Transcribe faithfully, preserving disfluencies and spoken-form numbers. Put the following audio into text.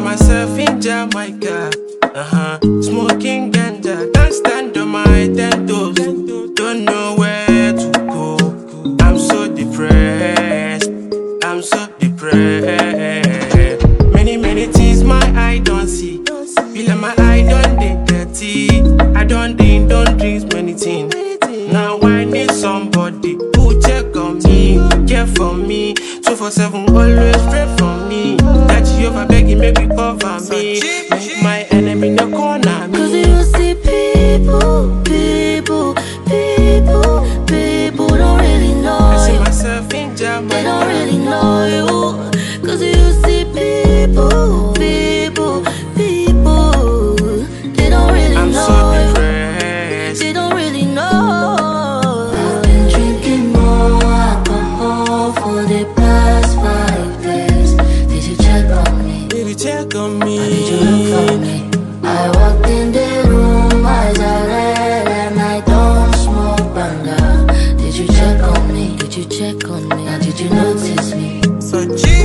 myself in Jamaica, uh-huh, smoking ganja, can't stand on my ten toes, don't know where to go. I'm so depressed, I'm so depressed. Many, many things my eye don't see. Feel like my eye don't dey dirty. I don't drink, don't drink many things. Now I need somebody who check on me, care for me, two for seven, always pray for me. That you over begging, make me cover me. Make my enemy no corner me. Cause you see people, people, people, people don't really know I see you. myself in Jamaica. They don't really know you. Cause you see people, people, people, they don't really I'm know so you. depressed. They don't really know. I've been drinking more alcohol for the past five days. Did you check on me? Did you check on me? Did you look for me? I walked in the room, eyes are red, and I don't smoke banga. Did you check on me? Did you check on me? Or did you notice me? So